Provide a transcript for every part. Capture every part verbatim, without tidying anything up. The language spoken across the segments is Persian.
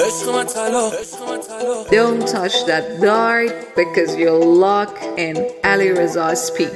Don't touch that dart because you'll lock in Ali Reza's speed.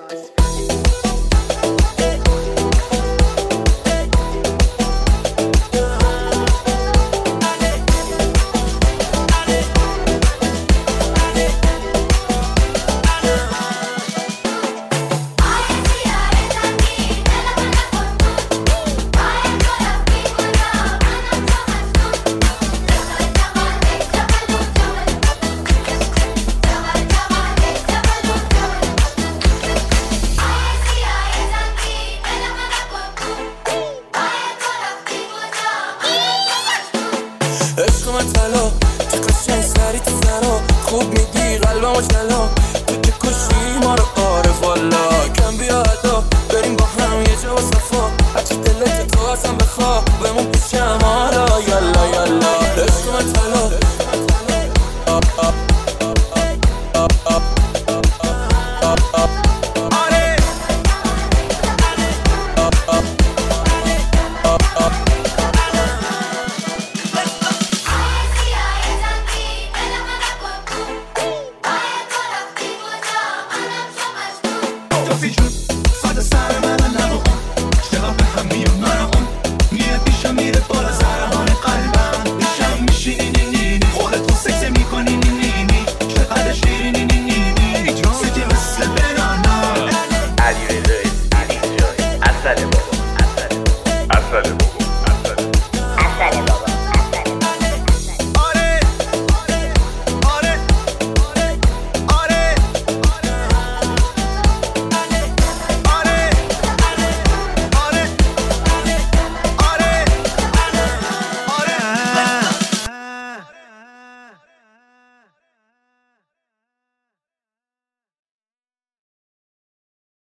عشق من طلا که قشنگ سری تو سرا خوب میگی قلبمو جلا تو که کشی ما رو آره والا کم بیا ادا بریم با هم یه جا و صفا هرچی دلت تو اصلا بخوا بمون پیشم آرا یالا یالا عشق من طلا Coffee